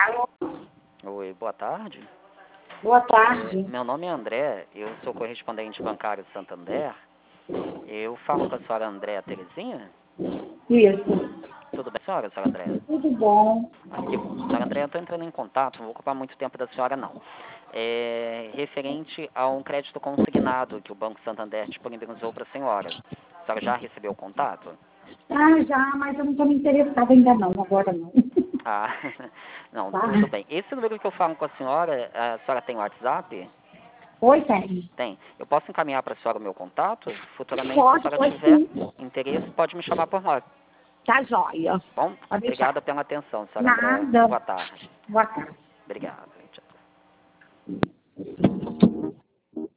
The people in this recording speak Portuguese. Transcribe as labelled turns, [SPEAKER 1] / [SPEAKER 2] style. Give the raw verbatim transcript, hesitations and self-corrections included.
[SPEAKER 1] Alô?
[SPEAKER 2] Oi, boa tarde.
[SPEAKER 1] Boa tarde.
[SPEAKER 2] É, meu nome é André, eu sou correspondente bancário Santander. Eu falo com a senhora Andréa Terezinha?
[SPEAKER 1] Isso.
[SPEAKER 2] Tudo bem, senhora, senhora Andréa?
[SPEAKER 1] Tudo bom.
[SPEAKER 2] Ah, que bom. Senhora Andréa, eu estou entrando em contato, não vou ocupar muito tempo da senhora, não. É referente a um crédito consignado que o Banco Santander disponibilizou para a senhora. A senhora já recebeu o contato?
[SPEAKER 1] Ah, já, mas eu não estou me interessada ainda não, agora não.
[SPEAKER 2] Ah, não,
[SPEAKER 1] Tá?
[SPEAKER 2] tudo bem. Esse número que eu falo com a senhora, a senhora tem WhatsApp?
[SPEAKER 1] Oi, tem.
[SPEAKER 2] Tem. Eu posso encaminhar para a senhora o meu contato? Futuramente, se a
[SPEAKER 1] Pode,
[SPEAKER 2] senhora
[SPEAKER 1] pode
[SPEAKER 2] tiver
[SPEAKER 1] sim.
[SPEAKER 2] interesse, pode me chamar por lá.
[SPEAKER 1] Tá jóia.
[SPEAKER 2] Bom,
[SPEAKER 1] Pode
[SPEAKER 2] obrigada
[SPEAKER 1] deixar.
[SPEAKER 2] pela atenção, senhora Andréa.
[SPEAKER 1] Nada.
[SPEAKER 2] Boa tarde.
[SPEAKER 1] Boa tarde.
[SPEAKER 2] Obrigado. Tchau.